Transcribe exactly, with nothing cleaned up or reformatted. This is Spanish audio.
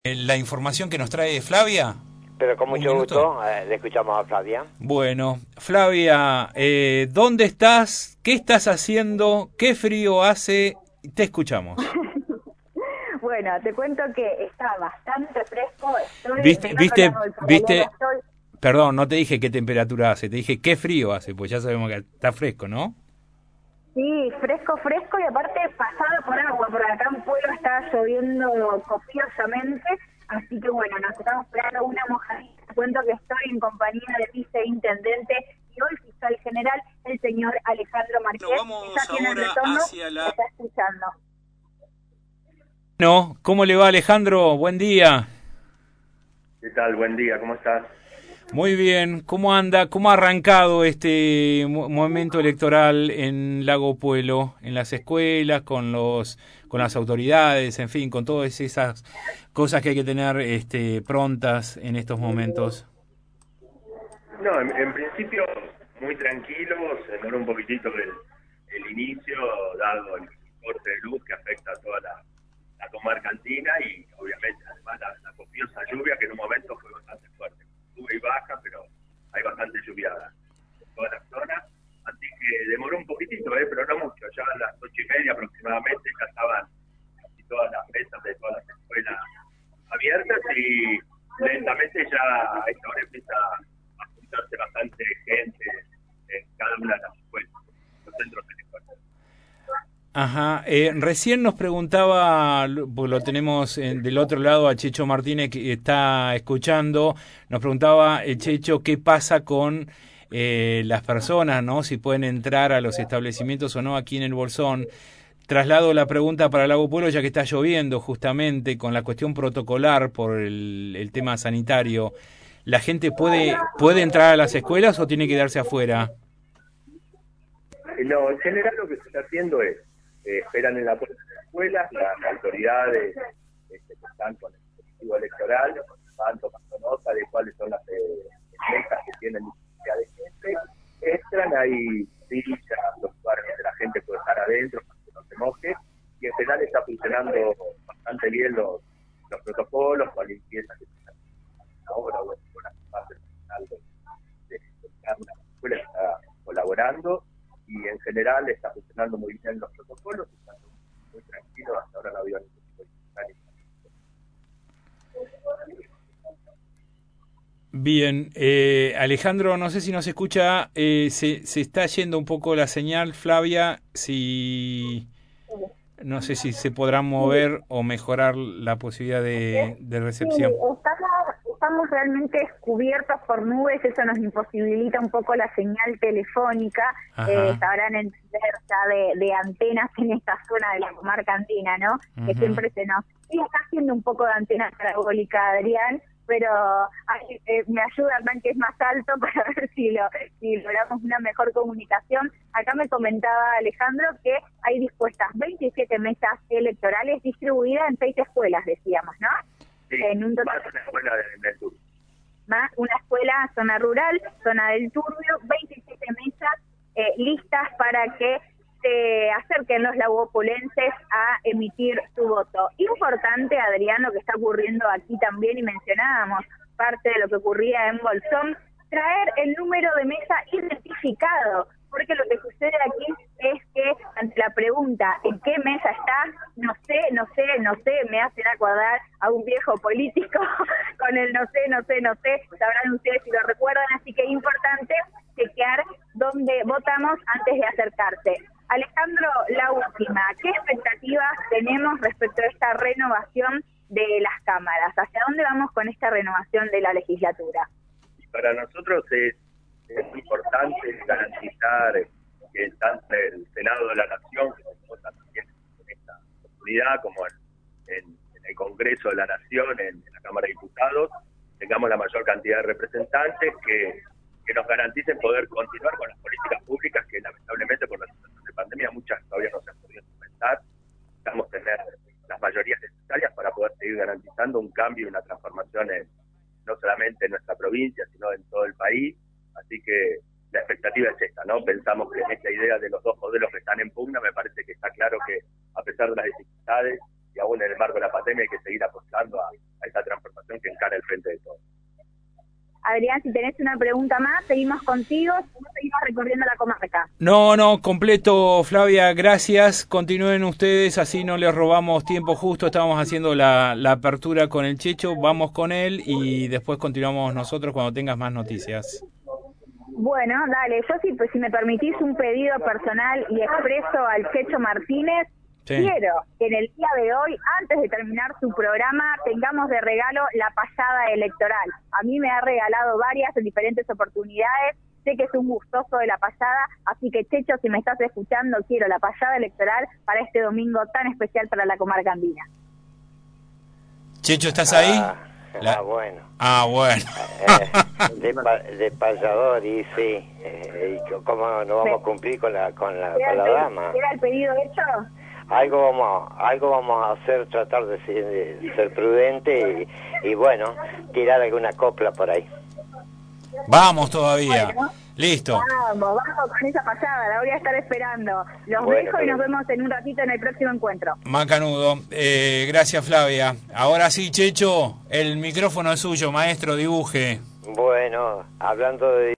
La información que nos trae Flavia. Pero con Un mucho minuto. gusto, eh, le escuchamos a Flavia. Bueno, Flavia, eh, ¿dónde estás? ¿Qué estás haciendo? ¿Qué frío hace? Te escuchamos. Bueno, te cuento que está bastante fresco. Estoy ¿Viste, del otro viste, lado del paralelo. viste? Estoy, Perdón, no te dije qué temperatura hace, te dije qué frío hace, pues ya sabemos que está fresco, ¿no? sí, fresco, fresco y aparte pasado por agua, porque acá en Pueblo está lloviendo copiosamente. Así que bueno, nos estamos esperando una mojadita. Te cuento que estoy en compañía de viceintendente y hoy fiscal general, el señor Alejandro Marqués. Bueno, vamos Está aquí en el ahora retorno, hacia la... está escuchando. No, ¿cómo le va, Alejandro? Buen día. ¿Qué tal? Buen día, ¿cómo estás? Muy bien, ¿cómo anda? ¿Cómo ha arrancado este mo- momento electoral en Lago Puelo, en las escuelas, con los, con las autoridades, en fin, con todas esas cosas que hay que tener este, prontas en estos momentos? No, en, en principio muy tranquilo, se demoró un poquitito el, el inicio, dado el corte de luz que afecta a toda la, la comarca andina y obviamente además la, la copiosa lluvia que en un momento fue bastante fuerte. Sube y baja, pero hay bastante lluviada en toda la zona, así que demoró un poquitito, ¿eh? Pero no mucho, ya a las ocho y media aproximadamente ya estaban casi todas las mesas de todas las escuelas abiertas y lentamente ya a esta hora empieza a juntarse bastante gente en cada una de las escuelas, los centros de escuela. Ajá, eh, recién nos preguntaba, pues lo tenemos eh, del otro lado a Checho Martínez que está escuchando, nos preguntaba eh, Checho qué pasa con eh, las personas, ¿no? Si pueden entrar a los establecimientos o no aquí en el Bolsón. Traslado la pregunta para Lago Pueblo ya que está lloviendo justamente con la cuestión protocolar por el, el tema sanitario. ¿La gente puede, puede entrar a las escuelas o tiene que quedarse afuera? No, en general lo que se está haciendo es, eh, esperan en la puerta de las escuelas, las autoridades este, que están con el dispositivo electoral, van tomando nota de cuáles son las eh, mesas que tienen necesidad de gente, entran, hay sillas, los lugares donde la gente puede estar adentro para que no se moje, y en general está funcionando bastante bien los, los protocolos, con limpieza que se están haciendo ahora, bueno, con las partes personal de, de, de cada una de las escuelas que está colaborando, y en general está funcionando muy bien los protocolos, están muy tranquilos, hasta ahora no había ningún tipo de Bien, eh, Alejandro, no sé si nos escucha, eh, se, se está yendo un poco la señal, Flavia, si no sé si se podrá mover o mejorar la posibilidad de, de Sí, recepción. estamos, estamos realmente cubiertos por nubes, eso nos imposibilita un poco la señal telefónica. Eh, Ajá. sabrán entender ya de, de antenas en esta zona de la comarca andina, ¿no? Que Ujú. siempre se nos... Sí, está haciendo un poco de antena parabólica, Adrián, pero ay, eh, me ayuda Hernán, que es más alto, para ver si, lo, si logramos una mejor comunicación. Acá me comentaba Alejandro que hay dispuestas veintisiete mesas electorales distribuidas en seis escuelas, decíamos, ¿no? Sí, En un total, más una escuela del, del sur. más una escuela, zona rural, zona del Turbio, veintisiete mesas eh, listas para que se acerquen los lagopolenses a emitir su voto. Importante, Adrián, lo que está ocurriendo aquí también, y mencionábamos parte de lo que ocurría en Bolsón, traer el número de mesa identificado, porque lo que sucede aquí es que ante la pregunta ¿en qué mesa está? No sé, no sé, no sé, me hacen acordar a un viejo político con el no sé, no sé, no sé, sabrán ustedes si lo recuerdan, así que es importante chequear dónde votamos antes de acercarse. Alejandro, la última, ¿qué expectativas tenemos respecto a esta renovación de las cámaras? ¿Hacia dónde vamos con esta renovación de la legislatura? Para nosotros es, es importante garantizar que tanto el Senado de la Nación, que se vota también en esta oportunidad, como en, en, en el Congreso de la Nación, en, en la Cámara de Diputados, tengamos la mayor cantidad de representantes que, que nos garanticen poder continuar con las políticas públicas que lamentablemente por la situación de pandemia muchas todavía no se han podido implementar. Necesitamos tener las mayorías necesarias para poder seguir garantizando un cambio y una transformación en, no solamente en nuestra provincia, sino en todo el país. Así que la expectativa es esta, ¿no? Pensamos que en esta idea de los dos modelos que están en pugna, me parece que está claro que, a pesar de las dificultades, y aún en el marco de la pandemia hay que seguir apostando a, a esa transformación que encara el frente de todos. Adrián, si tenés una pregunta más, seguimos contigo, si no, seguimos recorriendo la comarca. No, no, completo, Flavia, gracias. Continúen ustedes, así no les robamos tiempo justo. Estábamos haciendo la, la apertura con el Checho, vamos con él y después continuamos nosotros cuando tengas más noticias. Bueno, dale, yo si, pues, si me permitís un pedido personal y expreso al Checho Martínez, sí. Quiero que en el día de hoy, antes de terminar su programa, tengamos de regalo la payada electoral. A mí me ha regalado varias en diferentes oportunidades, sé que es un gustoso de la payada, así que Checho, si me estás escuchando, quiero la payada electoral para este domingo tan especial para la comarca andina. Checho, ¿estás ahí? Ah, la... ah bueno. Ah, bueno. eh, de, pa, de payador, y sí. Eh, y ¿Cómo no vamos a cumplir con la, con la, con la dama? ¿Era el pedido hecho? Algo vamos, algo vamos a hacer, tratar de ser, de ser prudente y, y bueno, tirar alguna copla por ahí. Vamos todavía. Bueno, listo. Vamos, vamos con esa pasada, la voy a estar esperando. Los bueno, dejo y nos vemos en un ratito en el próximo encuentro. Macanudo. Eh, gracias, Flavia. Ahora sí, Checho, el micrófono es suyo, maestro, dibuje. Bueno, hablando de